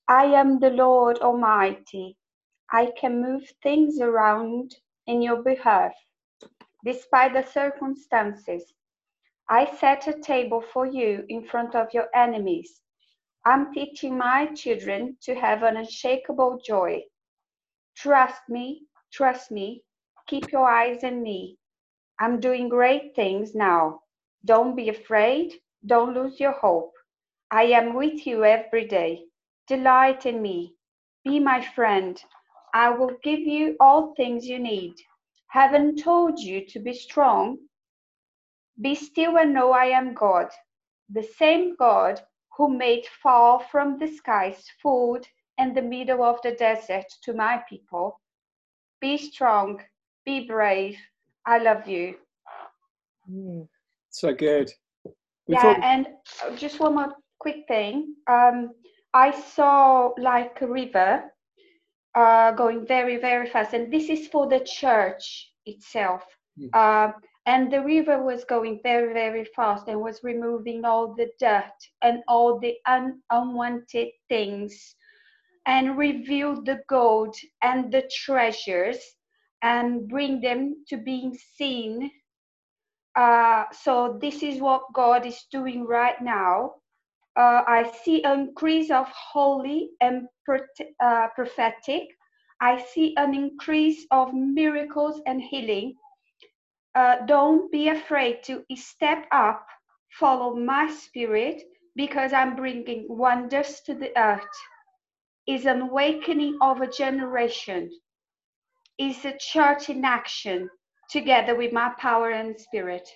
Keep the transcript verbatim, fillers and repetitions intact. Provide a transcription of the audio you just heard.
I am the Lord Almighty. I can move things around in your behalf, despite the circumstances. I set a table for you in front of your enemies. I'm teaching my children to have an unshakable joy. Trust me, trust me, keep your eyes on me. I'm doing great things now. Don't be afraid, don't lose your hope. I am with you every day. Delight in me. Be my friend. I will give you all things you need. Haven't told you to be strong? Be still and know I am God, the same God who made fall from the skies food in the middle of the desert to my people. Be strong, be brave. I love you. Mm, so good. Yeah, Before, and uh, just one more quick thing. Um, I saw like a river uh, going very, very fast, and this is for the church itself. Mm. Uh, and the river was going very, very fast and was removing all the dirt and all the un- unwanted things and revealed the gold and the treasures and bring them to being seen. Uh, so this is what God is doing right now. Uh, I see an increase of holy and uh, prophetic. I see an increase of miracles and healing. Uh, don't be afraid to step up, follow my spirit, because I'm bringing wonders to the earth. Is an awakening of a generation. Is a church in action together with my power and spirit.